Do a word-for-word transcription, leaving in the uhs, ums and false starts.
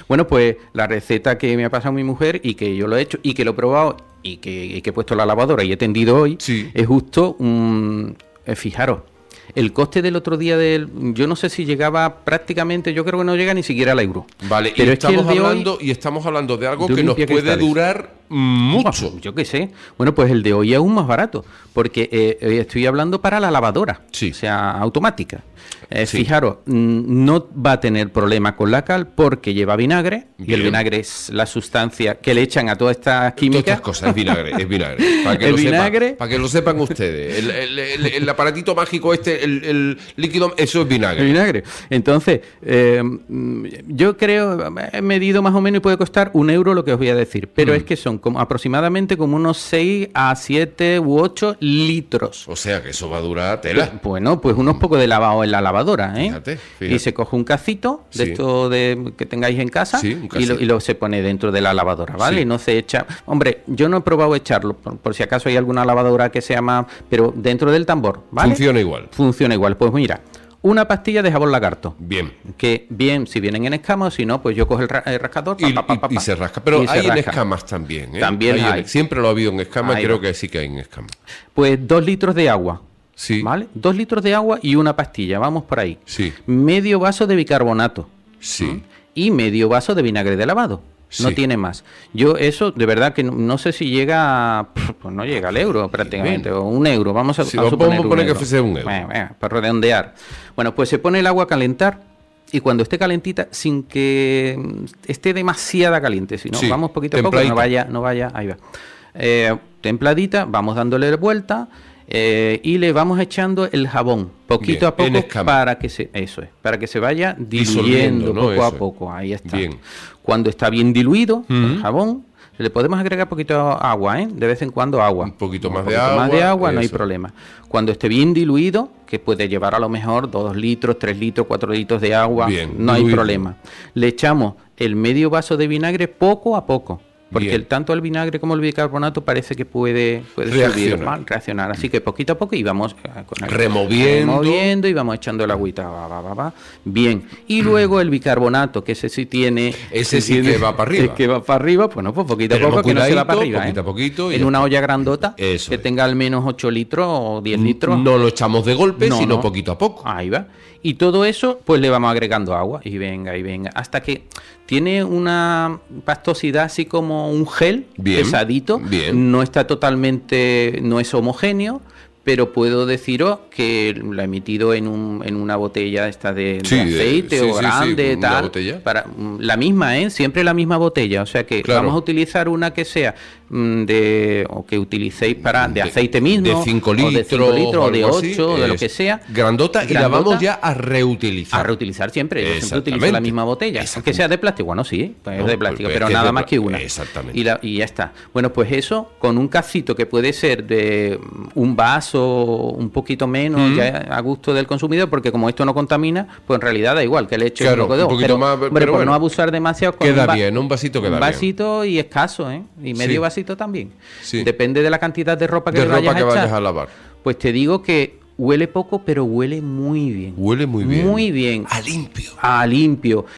Bueno, pues la receta que me ha pasado mi mujer y que yo lo he hecho y que lo he probado y que, y que he puesto la lavadora y he tendido hoy, sí. es justo, um, eh, fijaros, el coste del otro día del, yo no sé si llegaba prácticamente, yo creo que no llega ni siquiera al euro. Vale, pero y es que estamos el de hablando hoy, y estamos hablando de algo de que nos puede limpiacristales. durar mucho. Bueno, yo qué sé. Bueno, pues el de hoy es aún más barato, porque eh, eh, estoy hablando para la lavadora, Sí. o sea, automática. Eh, Sí. Fijaros, mm, no va a tener problema con la cal porque lleva vinagre, y el Bien. vinagre es la sustancia que le echan a todas estas Todas químicas. estas cosas, es vinagre, es vinagre. Para que, El lo, vinagre. sepan, para que lo sepan ustedes. El, el, el, el aparatito mágico este, el, el líquido, eso es vinagre. El vinagre. Entonces, eh, mm, yo creo, he medido más o menos y puede costar un euro lo que os voy a decir, pero Mm. es que son como aproximadamente como unos seis a siete u ocho litros. O sea que eso va a durar tela. Bueno, pues unos pocos de lavado en la lavadora, ¿eh? Fíjate, fíjate. Y se coge un cacito de Sí. esto de que tengáis en casa, Sí, un y, cacito. lo, y lo se pone dentro de la lavadora, ¿vale? Sí. Y no se echa. Hombre, yo no he probado echarlo, por, por si acaso hay alguna lavadora que sea más, pero dentro del tambor, ¿vale? Funciona igual. Funciona igual. Pues mira, una pastilla de jabón lagarto. Bien. Que bien, si vienen en escamas, o si no, pues yo cojo el, ra- el rascador Y, pa, pa, pa, pa, y- y pa, se rasca. Pero y se hay en rasca. escamas también, ¿eh? También en- hay. siempre lo ha habido en escamas, Ahí creo va. que sí que hay en escamas. Pues dos litros de agua. Sí. ¿Vale? Dos litros de agua y una pastilla, vamos por ahí. Sí. Medio vaso de bicarbonato. Sí. Y medio vaso de vinagre de lavado. No Sí. tiene más. Yo eso, de verdad que no, no sé si llega, a- pues no llega al euro prácticamente, Bien. o un euro, vamos a, Sí, a vamos suponer a un poner que euro. fuese un euro. Bueno, bueno, para redondear. Bueno, pues se pone el agua a calentar y cuando esté calentita, sin que mm, esté demasiada caliente, si no, Sí, vamos poquito a poco, templadita. no vaya, no vaya, ahí va. Eh, templadita, vamos dándole vuelta. Eh, y le vamos echando el jabón poquito Bien, a poco en escama. para que se eso es para que se vaya diluyendo Disolviendo, ¿no? poco Eso a es. poco. Ahí está. Bien. Cuando está bien diluido el Ujú. jabón, le podemos agregar poquito agua, ¿eh? De vez en cuando agua. Un poquito más de poquito más agua, de agua, no hay eso. problema. Cuando esté bien diluido, que puede llevar a lo mejor dos litros, tres litros, cuatro litros de agua, Bien, no hay diluido. problema. Le echamos el medio vaso de vinagre poco a poco. Porque Bien. el, tanto el vinagre como el bicarbonato parece que puede, puede Reaccionar. subir, mal, reaccionar. Así que poquito a poco y vamos eh, con el- Removiendo. removiendo y vamos echando el agüita. Va, va, va, va. Bien. Y luego el bicarbonato, que ese sí tiene... Ese sí que va para arriba. Es que va para arriba, bueno, pues poquito Pero a poco no que no se va cuidadito, para arriba. poquito ¿eh? a poquito y En ya una está. olla grandota Eso que es. tenga al menos ocho litros o diez litros. No lo echamos de golpe, No, sino no. poquito a poco. Ahí va. Y todo eso, pues le vamos agregando agua. Y venga, y venga. Hasta que tiene una pastosidad así como un gel Bien, pesadito. bien. No está totalmente, no es homogéneo. Pero puedo deciros que lo he emitido en, un, en una botella esta de, de Sí, de- aceite sí, o sí, grande, sí, una tal. botella. Para, mm, la misma, ¿eh? Siempre la misma botella. O sea que Claro. vamos a utilizar una que sea mm, de o que utilicéis para de, De- aceite mismo. de cinco o de litros, cinco litros o de algo así, ocho, de lo es que sea. grandota, y la Grandota. vamos ya a reutilizar. A reutilizar siempre. Yo siempre utilizo Exactamente. la misma botella. Exactamente. Que sea de plástico, bueno, sí, pues No, es de plástico, pues, pero es que es nada de más pla- que una. Exactamente. Y, la- y ya está. Bueno, pues eso, con un cacito que puede ser de un vaso, un poquito menos, Mm. ya a gusto del consumidor, porque como esto no contamina, pues en realidad da igual que le eche Claro, un poco de un agua. poquito Pero, más, pero hombre, por bueno. no abusar demasiado, con Queda un va- bien, un vasito queda un bien. vasito y escaso, ¿eh? Y medio Sí. vasito también. Sí. Depende de la cantidad de ropa que De le ropa vayas que a echar. vayas a lavar. Pues te digo que huele poco, pero huele muy bien. Huele muy bien. Muy bien. A limpio. A limpio.